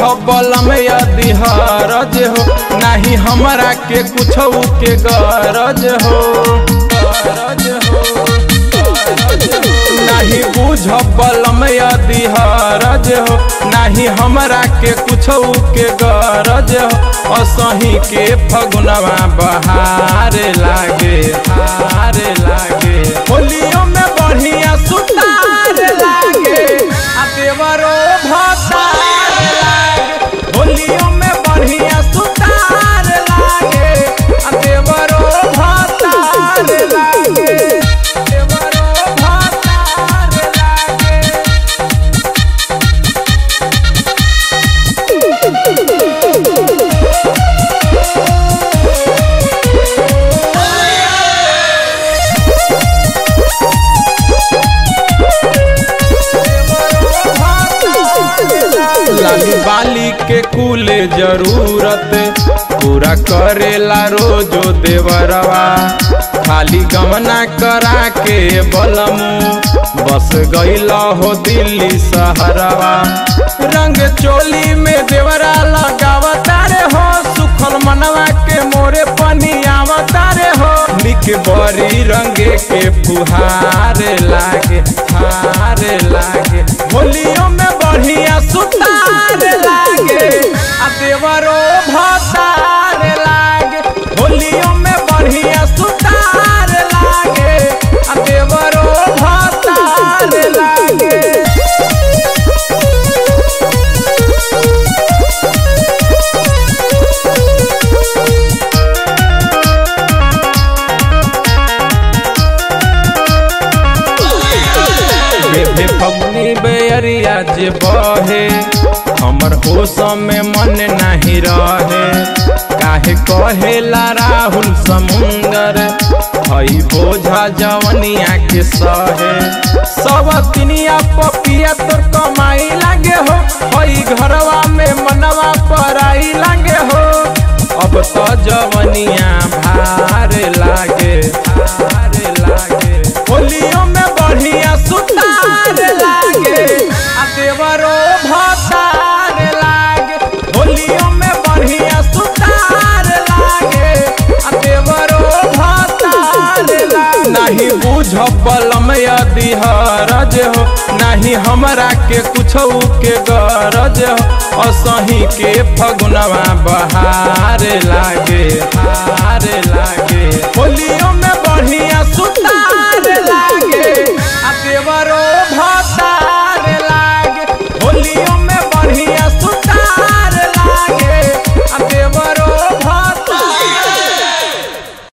बलम यदि हरज हो, नहीं हमरा के कुछ के गरज हो। नहीं बुझ बलम यदि हरज हो, नहीं हमरा के कुछ के गरज हो। असही के फगुनवा बहार लागे, हार लागे। होलियों में बढ़िया सुतार लागे, आ देवरो भतार लागे। होलियों में बढ़िया सुतार लागे, आ देवरो भतार लागे। लाली बाली के कुल जरूरत पूरा करेला रोजो देवरवा। खाली गमना करा के बलमू बस गईला हो दिल्ली शहरवा। रंग चोली में देवरा लगावता रे हो, सुखल मनवा के मोरे पनियावता रे हो। निक बड़ी रंगे के फुहार लागे, हार लागे। होलियों में बढ़िया सुतार लागे, आ देवरो भतार लागे। होलियों में बढ़िया सुतार लागे, आ देवरो भतार लागे। फगुनी बेरिया जे बहे, हमर होश में मन नहीं रहे। काहे कहेला राहुल समुंदर, हई बोझा जवनिया के सहे। सब तिनिया पपिया तोर कमाई लागे हो, हई घरवा में मनवा पराई लागे हो। अब तो जवनिया भार लागे, हार लागे। होलियों में बढ़िया सुतार लागे, आ देवरो भतार लागे। होलियों में बढ़िया सुतार लागे, आ देवरो भतार लागे। नहीं बुझ बलम यदि हरज हो, नहीं हमरा के कुछ के गरज हो। असही के फगुनवा बहार लागे, हार लागे।